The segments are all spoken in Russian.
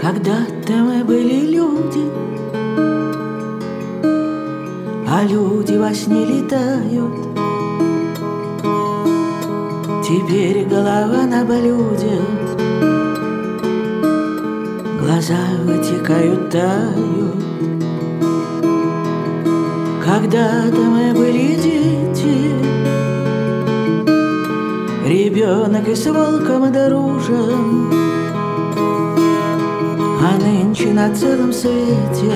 Когда-то мы были люди, а люди во сне летают. Теперь голова на блюде, глаза вытекают, тают. Когда-то мы были дети, ребенок и с волком дружен, а нынче на целом свете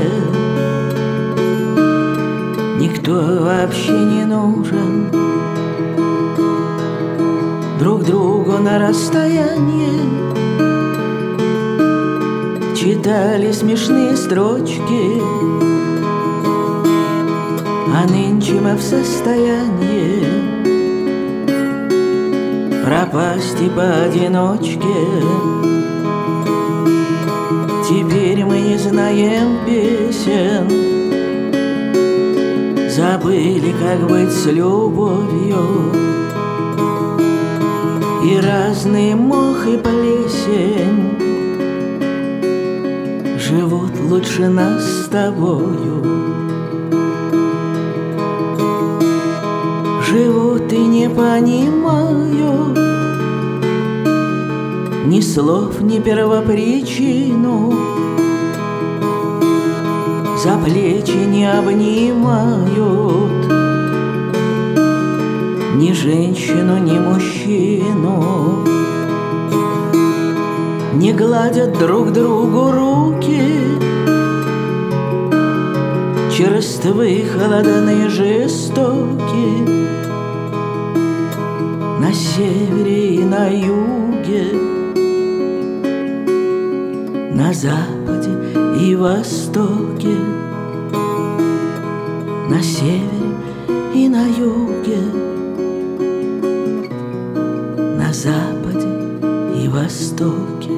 никто вообще не нужен. Друг другу на расстоянии читали смешные строчки, а нынче мы в состоянии пропасть и поодиночке. Теперь мы не знаем песен, забыли, как быть с любовью. И разный мох и плесень живут лучше нас с тобою. Живут и не понимают ни слов, ни первопричину, за плечи не обнимают ни женщину, ни мужчину, не гладят друг другу руки, черствые, холодные, жестоки. На севере и на юге, на западе и востоке, на севере и на юге, на западе и востоке.